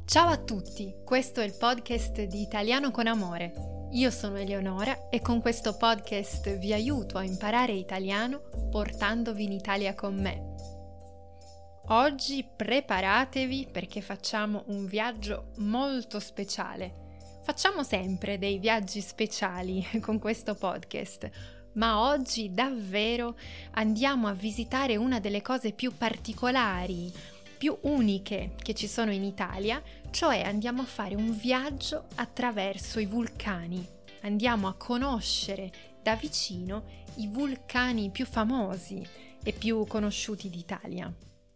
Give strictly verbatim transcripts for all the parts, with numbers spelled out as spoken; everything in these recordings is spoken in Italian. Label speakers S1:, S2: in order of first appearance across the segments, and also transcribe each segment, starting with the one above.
S1: Ciao a tutti, questo è il podcast di Italiano con Amore. Io sono Eleonora e con questo podcast vi aiuto a imparare italiano portandovi in Italia con me. Oggi preparatevi perché facciamo un viaggio molto speciale. Facciamo sempre dei viaggi speciali con questo podcast, ma oggi davvero andiamo a visitare una delle cose più particolari, più uniche che ci sono in Italia, cioè andiamo a fare un viaggio attraverso i vulcani. Andiamo a conoscere da vicino i vulcani più famosi e più conosciuti d'Italia.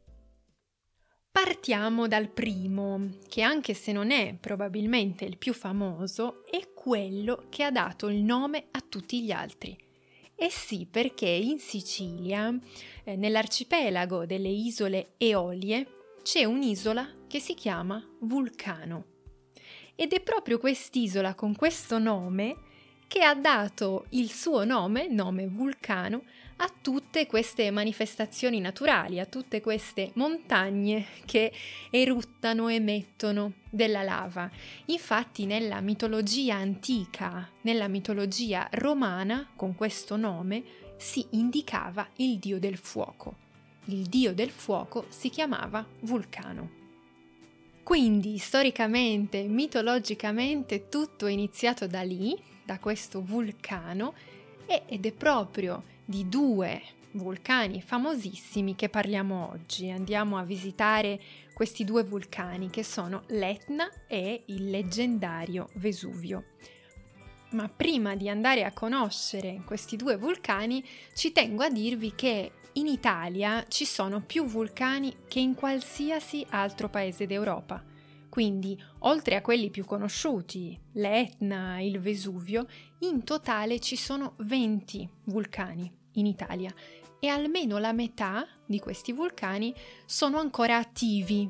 S1: Partiamo dal primo, che anche se non è probabilmente il più famoso, è quello che ha dato il nome a tutti gli altri. Eh sì, perché in Sicilia, eh, nell'arcipelago delle isole Eolie, c'è un'isola che si chiama Vulcano. Ed è proprio quest'isola con questo nome che ha dato il suo nome, nome Vulcano, a tutte queste manifestazioni naturali, a tutte queste montagne che eruttano, emettono della lava. Infatti nella mitologia antica, nella mitologia romana, con questo nome si indicava il dio del fuoco. Il dio del fuoco si chiamava Vulcano. Quindi storicamente, mitologicamente, tutto è iniziato da lì, da questo vulcano, ed è proprio di due vulcani famosissimi che parliamo oggi. Andiamo a visitare questi due vulcani che sono l'Etna e il leggendario Vesuvio. Ma prima di andare a conoscere questi due vulcani, ci tengo a dirvi che in Italia ci sono più vulcani che in qualsiasi altro paese d'Europa. Quindi, oltre a quelli più conosciuti, l'Etna e il Vesuvio, in totale ci sono venti vulcani in Italia e almeno la metà di questi vulcani sono ancora attivi,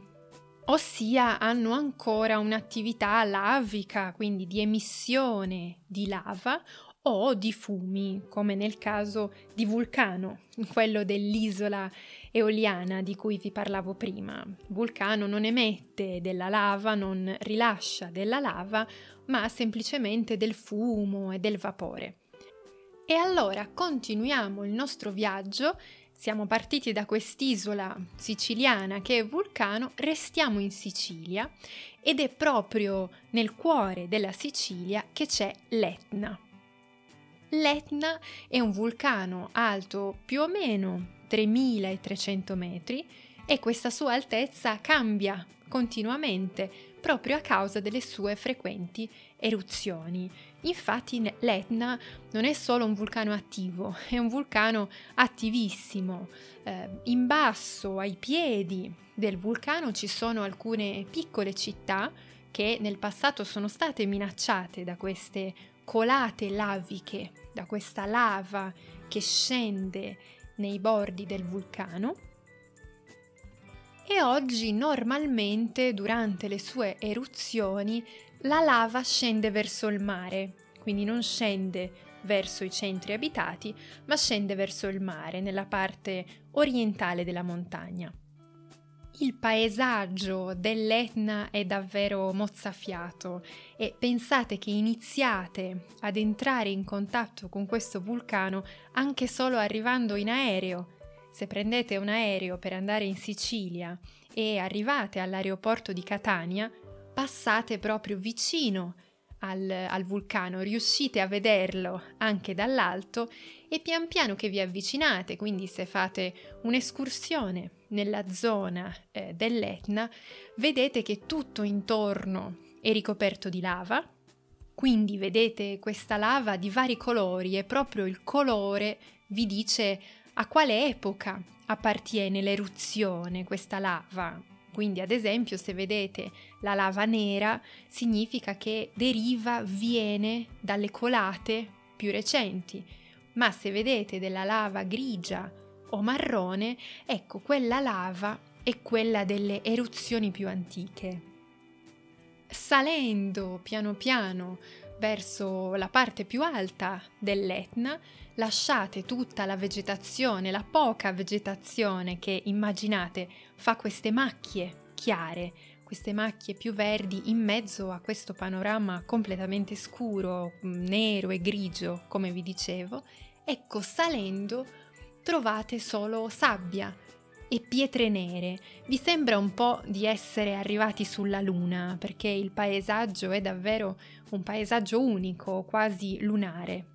S1: ossia hanno ancora un'attività lavica, quindi di emissione di lava o di fumi, come nel caso di Vulcano, quello dell'isola eoliana di cui vi parlavo prima. Vulcano non emette della lava, non rilascia della lava, ma semplicemente del fumo e del vapore. E allora continuiamo il nostro viaggio. Siamo partiti da quest'isola siciliana che è Vulcano, restiamo in Sicilia ed è proprio nel cuore della Sicilia che c'è l'Etna. L'Etna è un vulcano alto più o meno tremilatrecento metri e questa sua altezza cambia continuamente proprio a causa delle sue frequenti eruzioni. Infatti l'Etna non è solo un vulcano attivo, è un vulcano attivissimo. Eh, in basso, ai piedi del vulcano, ci sono alcune piccole città che nel passato sono state minacciate da queste colate laviche, da questa lava che scende nei bordi del vulcano. E oggi normalmente durante le sue eruzioni la lava scende verso il mare, quindi non scende verso i centri abitati, ma scende verso il mare, nella parte orientale della montagna. Il paesaggio dell'Etna è davvero mozzafiato e pensate che iniziate ad entrare in contatto con questo vulcano anche solo arrivando in aereo. Se prendete un aereo per andare in Sicilia e arrivate all'aeroporto di Catania, passate proprio vicino al, al vulcano, riuscite a vederlo anche dall'alto e pian piano che vi avvicinate, quindi se fate un'escursione nella zona eh, dell'Etna, vedete che tutto intorno è ricoperto di lava, quindi vedete questa lava di vari colori e proprio il colore vi dice a quale epoca appartiene l'eruzione questa lava. Quindi ad esempio se vedete la lava nera significa che deriva, viene dalle colate più recenti, ma se vedete della lava grigia o marrone, ecco quella lava è quella delle eruzioni più antiche. Salendo piano piano verso la parte più alta dell'Etna, lasciate tutta la vegetazione, la poca vegetazione che immaginate fa queste macchie chiare, queste macchie più verdi in mezzo a questo panorama completamente scuro, nero e grigio, come vi dicevo. Ecco, salendo trovate solo sabbia e pietre nere. Vi sembra un po' di essere arrivati sulla Luna, perché il paesaggio è davvero un paesaggio unico, quasi lunare.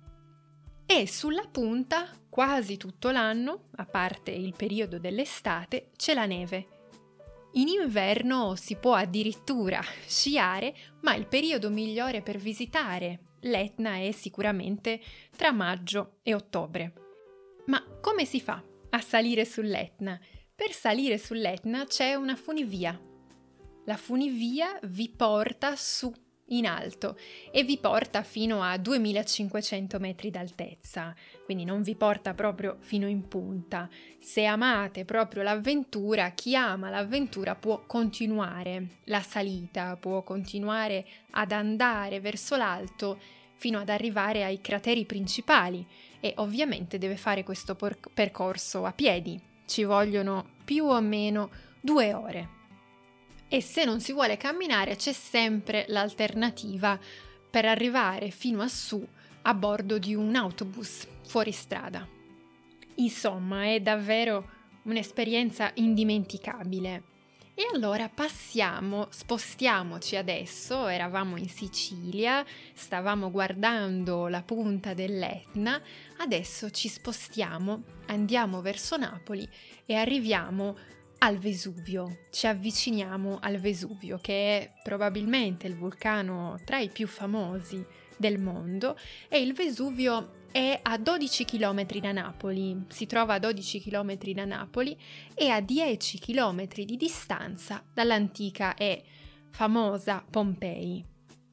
S1: E sulla punta, quasi tutto l'anno, a parte il periodo dell'estate, c'è la neve. In inverno si può addirittura sciare, ma il periodo migliore per visitare l'Etna è sicuramente tra maggio e ottobre. Ma come si fa a salire sull'Etna? Per salire sull'Etna c'è una funivia. La funivia vi porta su in alto e vi porta fino a duemilacinquecento metri d'altezza, quindi non vi porta proprio fino in punta. Se amate proprio l'avventura, chi ama l'avventura può continuare la salita, può continuare ad andare verso l'alto fino ad arrivare ai crateri principali e ovviamente deve fare questo por- percorso a piedi. Ci vogliono più o meno due ore. E se non si vuole camminare c'è sempre l'alternativa per arrivare fino a su a bordo di un autobus fuori strada. Insomma, è davvero un'esperienza indimenticabile. E allora passiamo, spostiamoci adesso, eravamo in Sicilia, stavamo guardando la punta dell'Etna, adesso ci spostiamo, andiamo verso Napoli e arriviamo al Vesuvio. Ci avviciniamo al Vesuvio, che è probabilmente il vulcano tra i più famosi del mondo, e il Vesuvio è a dodici chilometri da Napoli, si trova a dodici chilometri da Napoli e a dieci chilometri di distanza dall'antica e famosa Pompei.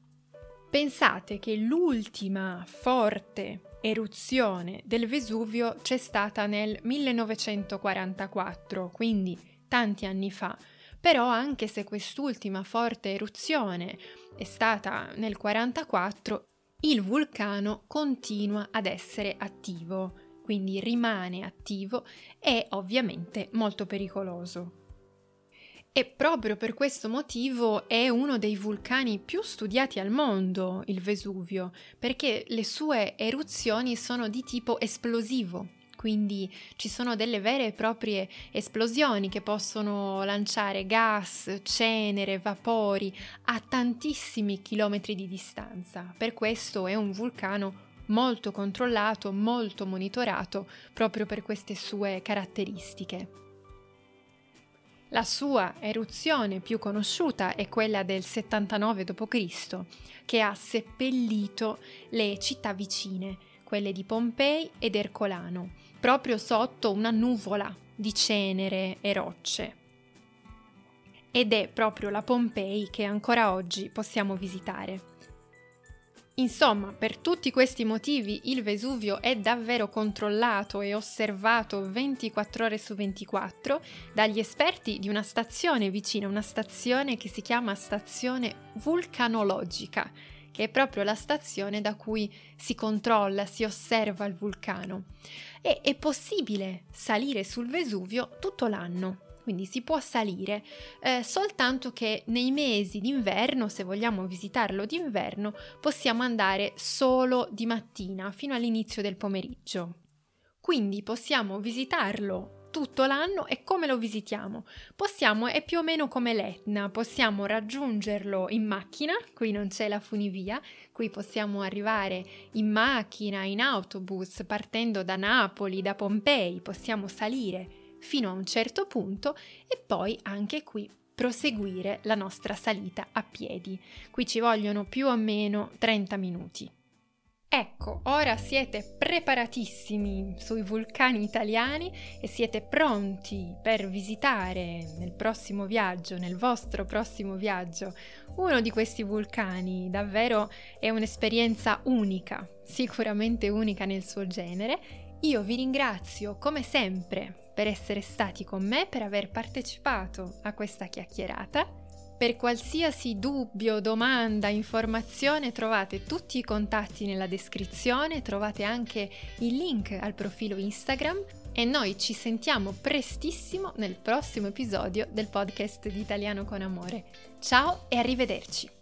S1: Pensate che l'ultima forte eruzione del Vesuvio c'è stata nel millenovecentoquarantaquattro, quindi tanti anni fa, però anche se quest'ultima forte eruzione è stata nel quarantaquattro, il vulcano continua ad essere attivo, quindi rimane attivo e ovviamente molto pericoloso. E proprio per questo motivo è uno dei vulcani più studiati al mondo, il Vesuvio, perché le sue eruzioni sono di tipo esplosivo, quindi ci sono delle vere e proprie esplosioni che possono lanciare gas, cenere, vapori a tantissimi chilometri di distanza. Per questo è un vulcano molto controllato, molto monitorato, proprio per queste sue caratteristiche. La sua eruzione più conosciuta è quella del settantanove dopo Cristo, che ha seppellito le città vicine, quelle di Pompei ed Ercolano, proprio sotto una nuvola di cenere e rocce. Ed è proprio la Pompei che ancora oggi possiamo visitare. Insomma, per tutti questi motivi il Vesuvio è davvero controllato e osservato ventiquattro ore su ventiquattro dagli esperti di una stazione vicina, una stazione che si chiama stazione vulcanologica, che è proprio la stazione da cui si controlla, si osserva il vulcano. E è possibile salire sul Vesuvio tutto l'anno. Quindi si può salire, eh, soltanto che nei mesi d'inverno, se vogliamo visitarlo d'inverno, possiamo andare solo di mattina fino all'inizio del pomeriggio. Quindi possiamo visitarlo tutto l'anno. E come lo visitiamo? Possiamo, è più o meno come l'Etna, possiamo raggiungerlo in macchina, qui non c'è la funivia, qui possiamo arrivare in macchina, in autobus, partendo da Napoli, da Pompei, possiamo salire fino a un certo punto e poi anche qui proseguire la nostra salita a piedi. Qui ci vogliono più o meno trenta minuti. Ecco, ora siete preparatissimi sui vulcani italiani e siete pronti per visitare nel prossimo viaggio, nel vostro prossimo viaggio, uno di questi vulcani. Davvero è un'esperienza unica, sicuramente unica nel suo genere. Io vi ringrazio come sempre per essere stati con me, per aver partecipato a questa chiacchierata. Per qualsiasi dubbio, domanda, informazione trovate tutti i contatti nella descrizione, trovate anche il link al profilo Instagram E noi ci sentiamo prestissimo nel prossimo episodio del podcast di Italiano con Amore. Ciao e arrivederci!